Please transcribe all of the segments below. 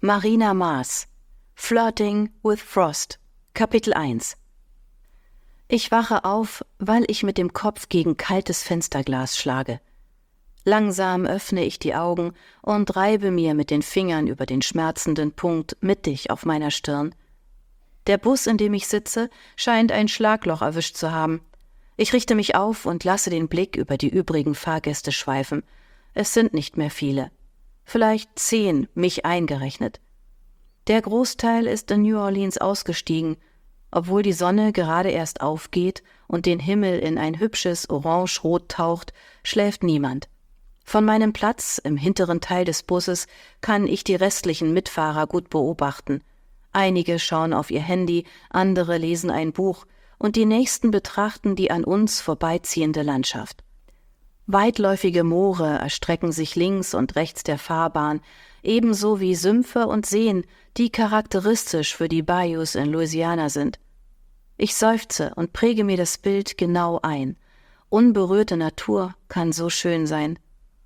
Marina Mars. Flirting with Frost. Kapitel 1. Ich wache auf, weil ich mit dem Kopf gegen kaltes Fensterglas schlage. Langsam öffne ich die Augen und reibe mir mit den Fingern über den schmerzenden Punkt mittig auf meiner Stirn. Der Bus, in dem ich sitze, scheint ein Schlagloch erwischt zu haben. Ich richte mich auf und lasse den Blick über die übrigen Fahrgäste schweifen. Es sind nicht mehr viele. Vielleicht 10, mich eingerechnet. Der Großteil ist in New Orleans ausgestiegen, obwohl die Sonne gerade erst aufgeht und den Himmel in ein hübsches Orange-Rot taucht, schläft niemand. Von meinem Platz im hinteren Teil des Busses kann ich die restlichen Mitfahrer gut beobachten. Einige schauen auf ihr Handy, andere lesen ein Buch und die nächsten betrachten die an uns vorbeiziehende Landschaft. Weitläufige Moore erstrecken sich links und rechts der Fahrbahn, ebenso wie Sümpfe und Seen, die charakteristisch für die Bayous in Louisiana sind. Ich seufze und präge mir das Bild genau ein. Unberührte Natur kann so schön sein.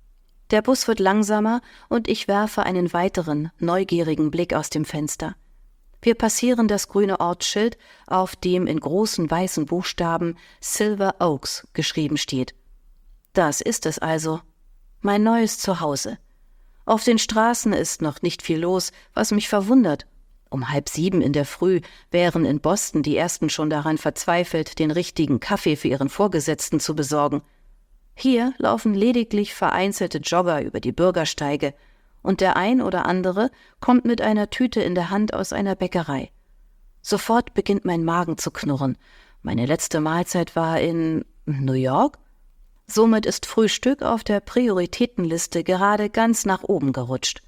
Der Bus wird langsamer und ich werfe einen weiteren, neugierigen Blick aus dem Fenster. Wir passieren das grüne Ortsschild, auf dem in großen weißen Buchstaben Silver Oaks geschrieben steht. Das ist es also. Mein neues Zuhause. Auf den Straßen ist noch nicht viel los, was mich verwundert. Um 6:30 in der Früh wären in Boston die Ersten schon daran verzweifelt, den richtigen Kaffee für ihren Vorgesetzten zu besorgen. Hier laufen lediglich vereinzelte Jogger über die Bürgersteige und der ein oder andere kommt mit einer Tüte in der Hand aus einer Bäckerei. Sofort beginnt mein Magen zu knurren. Meine letzte Mahlzeit war in New York? Somit ist Frühstück auf der Prioritätenliste gerade ganz nach oben gerutscht.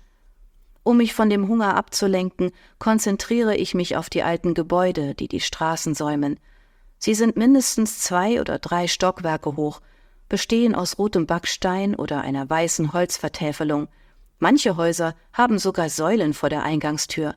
Um mich von dem Hunger abzulenken, konzentriere ich mich auf die alten Gebäude, die die Straßen säumen. Sie sind mindestens 2 oder 3 Stockwerke hoch, bestehen aus rotem Backstein oder einer weißen Holzvertäfelung. Manche Häuser haben sogar Säulen vor der Eingangstür.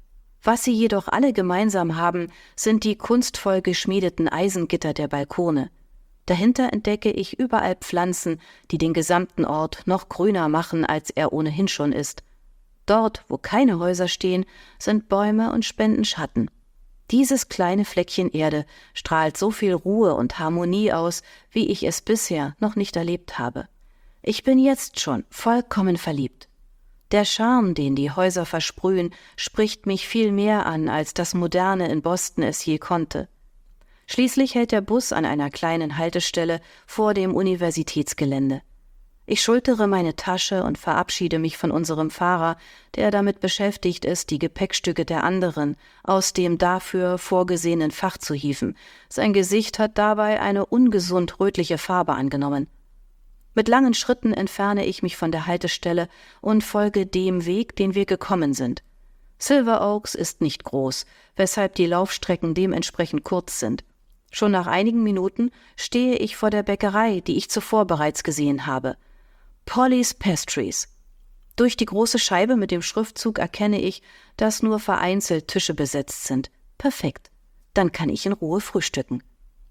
Was sie jedoch alle gemeinsam haben, sind die kunstvoll geschmiedeten Eisengitter der Balkone. Dahinter entdecke ich überall Pflanzen, die den gesamten Ort noch grüner machen, als er ohnehin schon ist. Dort, wo keine Häuser stehen, sind Bäume und spenden Schatten. Dieses kleine Fleckchen Erde strahlt so viel Ruhe und Harmonie aus, wie ich es bisher noch nicht erlebt habe. Ich bin jetzt schon vollkommen verliebt. Der Charme, den die Häuser versprühen, spricht mich viel mehr an, als das Moderne in Boston es je konnte. Schließlich hält der Bus an einer kleinen Haltestelle vor dem Universitätsgelände. Ich schultere meine Tasche und verabschiede mich von unserem Fahrer, der damit beschäftigt ist, die Gepäckstücke der anderen aus dem dafür vorgesehenen Fach zu hieven. Sein Gesicht hat dabei eine ungesund rötliche Farbe angenommen. Mit langen Schritten entferne ich mich von der Haltestelle und folge dem Weg, den wir gekommen sind. Silver Oaks ist nicht groß, weshalb die Laufstrecken dementsprechend kurz sind. Schon nach einigen Minuten stehe ich vor der Bäckerei, die ich zuvor bereits gesehen habe. Polly's Pastries. Durch die große Scheibe mit dem Schriftzug erkenne ich, dass nur vereinzelt Tische besetzt sind. Perfekt. Dann kann ich in Ruhe frühstücken.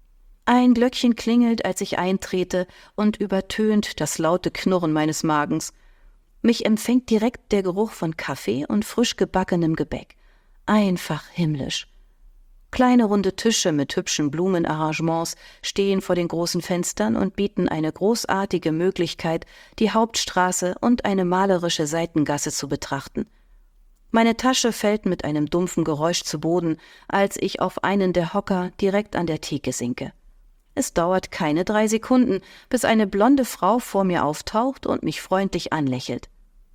Ein Glöckchen klingelt, als ich eintrete und übertönt das laute Knurren meines Magens. Mich empfängt direkt der Geruch von Kaffee und frisch gebackenem Gebäck. Einfach himmlisch. Kleine runde Tische mit hübschen Blumenarrangements stehen vor den großen Fenstern und bieten eine großartige Möglichkeit, die Hauptstraße und eine malerische Seitengasse zu betrachten. Meine Tasche fällt mit einem dumpfen Geräusch zu Boden, als ich auf einen der Hocker direkt an der Theke sinke. Es dauert keine 3 Sekunden, bis eine blonde Frau vor mir auftaucht und mich freundlich anlächelt.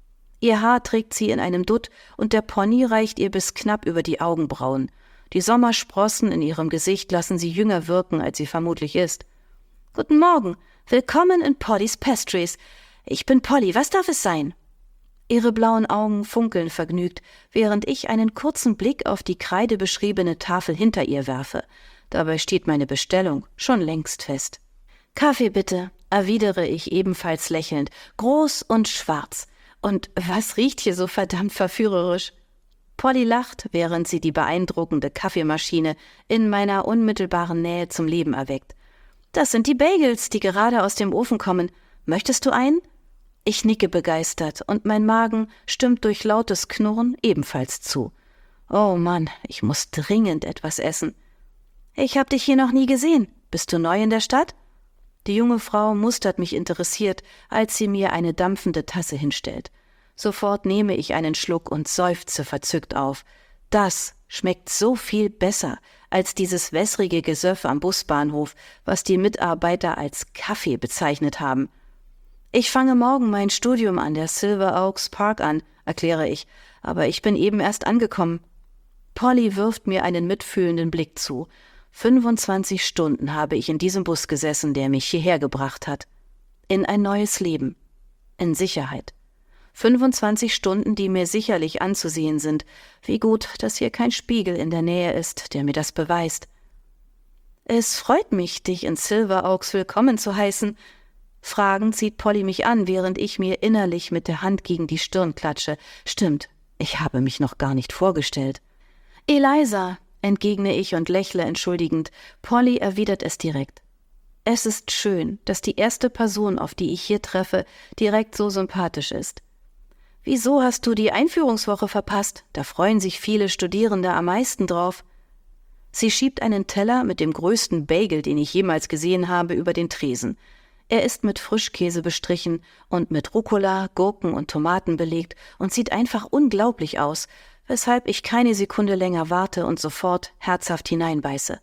Ihr Haar trägt sie in einem Dutt und der Pony reicht ihr bis knapp über die Augenbrauen. Die Sommersprossen in ihrem Gesicht lassen sie jünger wirken, als sie vermutlich ist. »Guten Morgen, willkommen in Polly's Pastries. Ich bin Polly, was darf es sein?« Ihre blauen Augen funkeln vergnügt, während ich einen kurzen Blick auf die kreidebeschriebene Tafel hinter ihr werfe. Dabei steht meine Bestellung schon längst fest. »Kaffee bitte«, erwidere ich ebenfalls lächelnd, »groß und schwarz. Und was riecht hier so verdammt verführerisch?« Polly lacht, während sie die beeindruckende Kaffeemaschine in meiner unmittelbaren Nähe zum Leben erweckt. »Das sind die Bagels, die gerade aus dem Ofen kommen. Möchtest du einen?« Ich nicke begeistert und mein Magen stimmt durch lautes Knurren ebenfalls zu. Oh Mann, ich muss dringend etwas essen. Ich hab dich hier noch nie gesehen. Bist du neu in der Stadt? Die junge Frau mustert mich interessiert, als sie mir eine dampfende Tasse hinstellt. Sofort nehme ich einen Schluck und seufze verzückt auf. Das schmeckt so viel besser als dieses wässrige Gesöff am Busbahnhof, was die Mitarbeiter als Kaffee bezeichnet haben. Ich fange morgen mein Studium an der Silver Oaks Park an, erkläre ich, aber ich bin eben erst angekommen. Polly wirft mir einen mitfühlenden Blick zu. 25 Stunden habe ich in diesem Bus gesessen, der mich hierher gebracht hat. In ein neues Leben. In Sicherheit. 25 Stunden, die mir sicherlich anzusehen sind. Wie gut, dass hier kein Spiegel in der Nähe ist, der mir das beweist. Es freut mich, dich in Silver Oaks willkommen zu heißen. Fragend sieht Polly mich an, während ich mir innerlich mit der Hand gegen die Stirn klatsche. Stimmt, ich habe mich noch gar nicht vorgestellt. Eliza, entgegne ich und lächle entschuldigend. Polly erwidert es direkt. Es ist schön, dass die erste Person, auf die ich hier treffe, direkt so sympathisch ist. Wieso hast du die Einführungswoche verpasst? Da freuen sich viele Studierende am meisten drauf. Sie schiebt einen Teller mit dem größten Bagel, den ich jemals gesehen habe, über den Tresen. Er ist mit Frischkäse bestrichen und mit Rucola, Gurken und Tomaten belegt und sieht einfach unglaublich aus, weshalb ich keine Sekunde länger warte und sofort herzhaft hineinbeiße.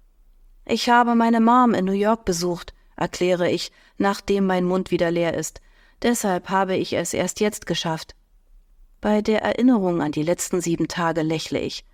Ich habe meine Mom in New York besucht, erkläre ich, nachdem mein Mund wieder leer ist. Deshalb habe ich es erst jetzt geschafft. Bei der Erinnerung an die letzten 7 Tage lächle ich.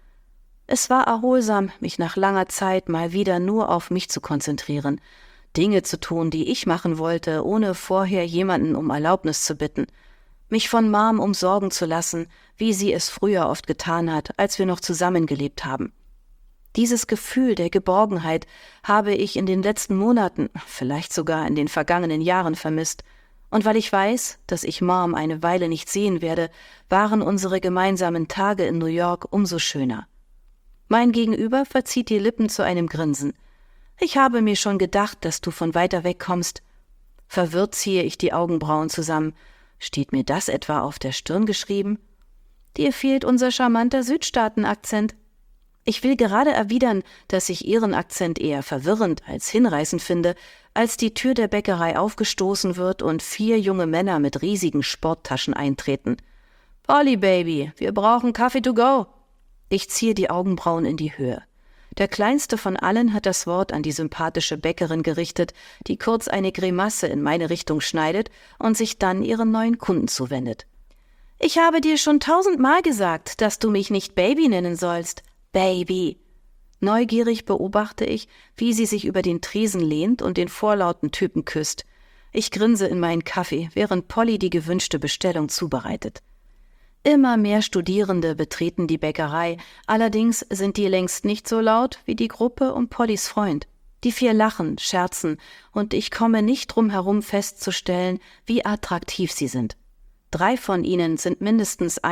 Es war erholsam, mich nach langer Zeit mal wieder nur auf mich zu konzentrieren, Dinge zu tun, die ich machen wollte, ohne vorher jemanden um Erlaubnis zu bitten, mich von Mom umsorgen zu lassen, wie sie es früher oft getan hat, als wir noch zusammengelebt haben. Dieses Gefühl der Geborgenheit habe ich in den letzten Monaten, vielleicht sogar in den vergangenen Jahren vermisst. Und weil ich weiß, dass ich Mom eine Weile nicht sehen werde, waren unsere gemeinsamen Tage in New York umso schöner. Mein Gegenüber verzieht die Lippen zu einem Grinsen. Ich habe mir schon gedacht, dass du von weiter weg kommst. Verwirrt ziehe ich die Augenbrauen zusammen. Steht mir das etwa auf der Stirn geschrieben? Dir fehlt unser charmanter Südstaaten-Akzent. Ich will gerade erwidern, dass ich ihren Akzent eher verwirrend als hinreißend finde, als die Tür der Bäckerei aufgestoßen wird und 4 junge Männer mit riesigen Sporttaschen eintreten. »Polly, Baby, wir brauchen Kaffee to go!« Ich ziehe die Augenbrauen in die Höhe. Der kleinste von allen hat das Wort an die sympathische Bäckerin gerichtet, die kurz eine Grimasse in meine Richtung schneidet und sich dann ihren neuen Kunden zuwendet. »Ich habe dir schon 1000-mal gesagt, dass du mich nicht Baby nennen sollst. Baby!« Neugierig beobachte ich, wie sie sich über den Tresen lehnt und den vorlauten Typen küsst. Ich grinse in meinen Kaffee, während Polly die gewünschte Bestellung zubereitet. Immer mehr Studierende betreten die Bäckerei, allerdings sind die längst nicht so laut wie die Gruppe um Pollys Freund. Die 4 lachen, scherzen und ich komme nicht drum herum festzustellen, wie attraktiv sie sind. 3 von ihnen sind mindestens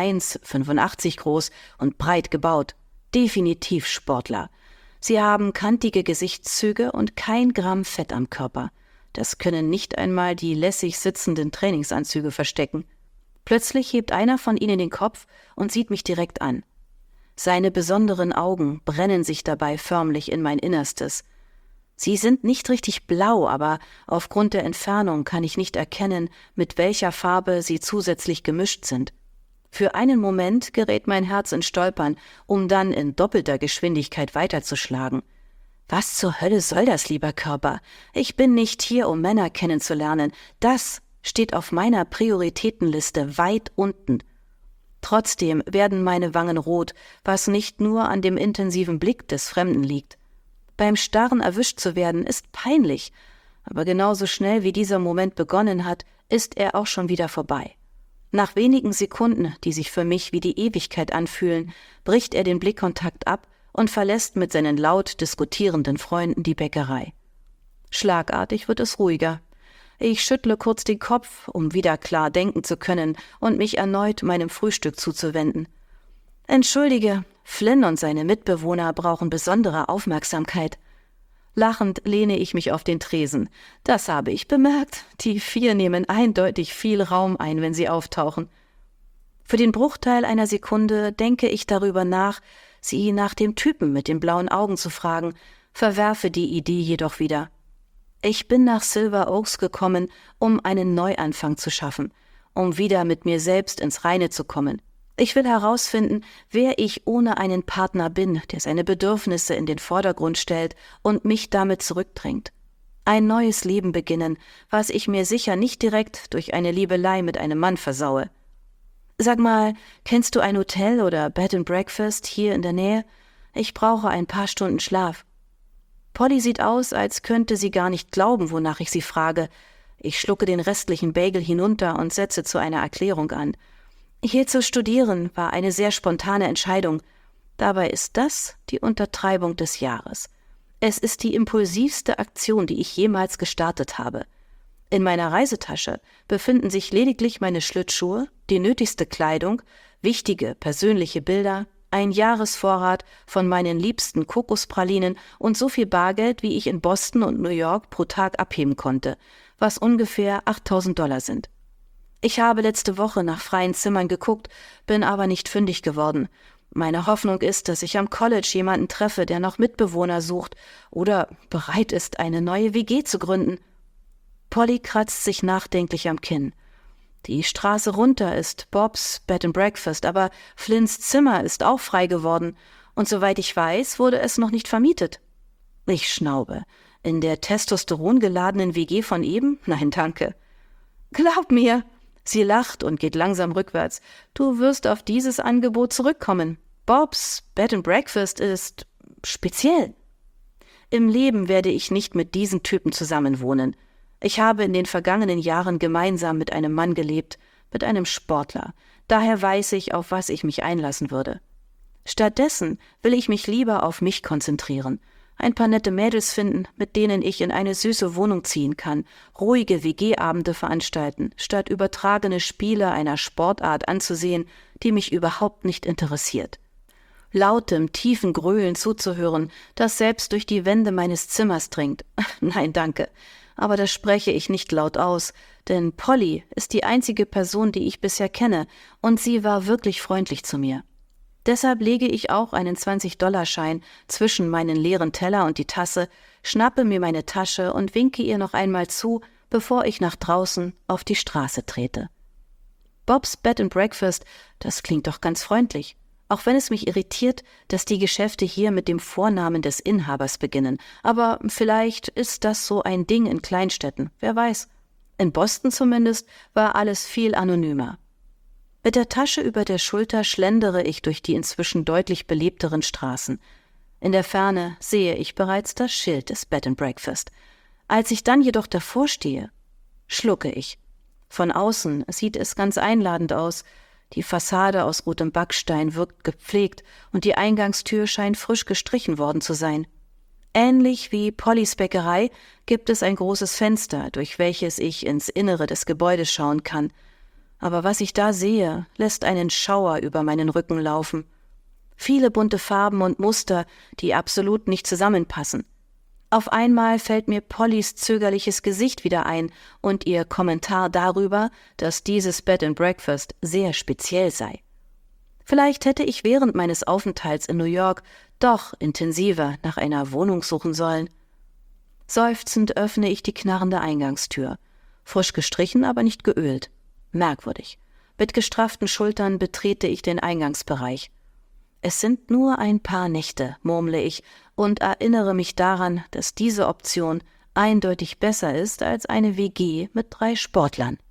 1,85 groß und breit gebaut. Definitiv Sportler. Sie haben kantige Gesichtszüge und kein Gramm Fett am Körper. Das können nicht einmal die lässig sitzenden Trainingsanzüge verstecken. Plötzlich hebt einer von ihnen den Kopf und sieht mich direkt an. Seine besonderen Augen brennen sich dabei förmlich in mein Innerstes. Sie sind nicht richtig blau, aber aufgrund der Entfernung kann ich nicht erkennen, mit welcher Farbe sie zusätzlich gemischt sind. Für einen Moment gerät mein Herz in Stolpern, um dann in doppelter Geschwindigkeit weiterzuschlagen. Was zur Hölle soll das, lieber Körper? Ich bin nicht hier, um Männer kennenzulernen. Das steht auf meiner Prioritätenliste weit unten. Trotzdem werden meine Wangen rot, was nicht nur an dem intensiven Blick des Fremden liegt. Beim Starren erwischt zu werden ist peinlich, aber genauso schnell wie dieser Moment begonnen hat, ist er auch schon wieder vorbei. Nach wenigen Sekunden, die sich für mich wie die Ewigkeit anfühlen, bricht er den Blickkontakt ab und verlässt mit seinen laut diskutierenden Freunden die Bäckerei. Schlagartig wird es ruhiger. Ich schüttle kurz den Kopf, um wieder klar denken zu können und mich erneut meinem Frühstück zuzuwenden. Entschuldige, Flynn und seine Mitbewohner brauchen besondere Aufmerksamkeit. Lachend lehne ich mich auf den Tresen. Das habe ich bemerkt. Die 4 nehmen eindeutig viel Raum ein, wenn sie auftauchen. Für den Bruchteil einer Sekunde denke ich darüber nach, sie nach dem Typen mit den blauen Augen zu fragen, verwerfe die Idee jedoch wieder. Ich bin nach Silver Oaks gekommen, um einen Neuanfang zu schaffen, um wieder mit mir selbst ins Reine zu kommen. Ich will herausfinden, wer ich ohne einen Partner bin, der seine Bedürfnisse in den Vordergrund stellt und mich damit zurückdrängt. Ein neues Leben beginnen, was ich mir sicher nicht direkt durch eine Liebelei mit einem Mann versaue. Sag mal, kennst du ein Hotel oder Bed and Breakfast hier in der Nähe? Ich brauche ein paar Stunden Schlaf. Polly sieht aus, als könnte sie gar nicht glauben, wonach ich sie frage. Ich schlucke den restlichen Bagel hinunter und setze zu einer Erklärung an. Hier zu studieren war eine sehr spontane Entscheidung. Dabei ist das die Untertreibung des Jahres. Es ist die impulsivste Aktion, die ich jemals gestartet habe. In meiner Reisetasche befinden sich lediglich meine Schlittschuhe, die nötigste Kleidung, wichtige persönliche Bilder, ein Jahresvorrat von meinen liebsten Kokospralinen und so viel Bargeld, wie ich in Boston und New York pro Tag abheben konnte, was ungefähr $8.000 sind. Ich habe letzte Woche nach freien Zimmern geguckt, bin aber nicht fündig geworden. Meine Hoffnung ist, dass ich am College jemanden treffe, der noch Mitbewohner sucht oder bereit ist, eine neue WG zu gründen. Polly kratzt sich nachdenklich am Kinn. Die Straße runter ist Bobs Bed and Breakfast, aber Flynns Zimmer ist auch frei geworden und soweit ich weiß, wurde es noch nicht vermietet. Ich schnaube. In der testosterongeladenen WG von eben? Nein, danke. Glaub mir! Sie lacht und geht langsam rückwärts. Du wirst auf dieses Angebot zurückkommen. Bobs Bed and Breakfast ist speziell. Im Leben werde ich nicht mit diesen Typen zusammenwohnen. Ich habe in den vergangenen Jahren gemeinsam mit einem Mann gelebt, mit einem Sportler. Daher weiß ich, auf was ich mich einlassen würde. Stattdessen will ich mich lieber auf mich konzentrieren. Ein paar nette Mädels finden, mit denen ich in eine süße Wohnung ziehen kann, ruhige WG-Abende veranstalten, statt übertragene Spiele einer Sportart anzusehen, die mich überhaupt nicht interessiert. Lautem, tiefen Gröhlen zuzuhören, das selbst durch die Wände meines Zimmers dringt. Nein, danke. Aber das spreche ich nicht laut aus, denn Polly ist die einzige Person, die ich bisher kenne, und sie war wirklich freundlich zu mir. Deshalb lege ich auch einen 20-Dollar-Schein zwischen meinen leeren Teller und die Tasse, schnappe mir meine Tasche und winke ihr noch einmal zu, bevor ich nach draußen auf die Straße trete. Bobs Bed and Breakfast, das klingt doch ganz freundlich, auch wenn es mich irritiert, dass die Geschäfte hier mit dem Vornamen des Inhabers beginnen. Aber vielleicht ist das so ein Ding in Kleinstädten, wer weiß. In Boston zumindest war alles viel anonymer. Mit der Tasche über der Schulter schlendere ich durch die inzwischen deutlich belebteren Straßen. In der Ferne sehe ich bereits das Schild des Bed and Breakfast. Als ich dann jedoch davor stehe, schlucke ich. Von außen sieht es ganz einladend aus. Die Fassade aus rotem Backstein wirkt gepflegt und die Eingangstür scheint frisch gestrichen worden zu sein. Ähnlich wie Pollys Bäckerei gibt es ein großes Fenster, durch welches ich ins Innere des Gebäudes schauen kann. Aber was ich da sehe, lässt einen Schauer über meinen Rücken laufen. Viele bunte Farben und Muster, die absolut nicht zusammenpassen. Auf einmal fällt mir Pollys zögerliches Gesicht wieder ein und ihr Kommentar darüber, dass dieses Bed and Breakfast sehr speziell sei. Vielleicht hätte ich während meines Aufenthalts in New York doch intensiver nach einer Wohnung suchen sollen. Seufzend öffne ich die knarrende Eingangstür. Frisch gestrichen, aber nicht geölt. Merkwürdig. Mit gestrafften Schultern betrete ich den Eingangsbereich. Es sind nur ein paar Nächte, murmle ich und erinnere mich daran, dass diese Option eindeutig besser ist als eine WG mit 3 Sportlern.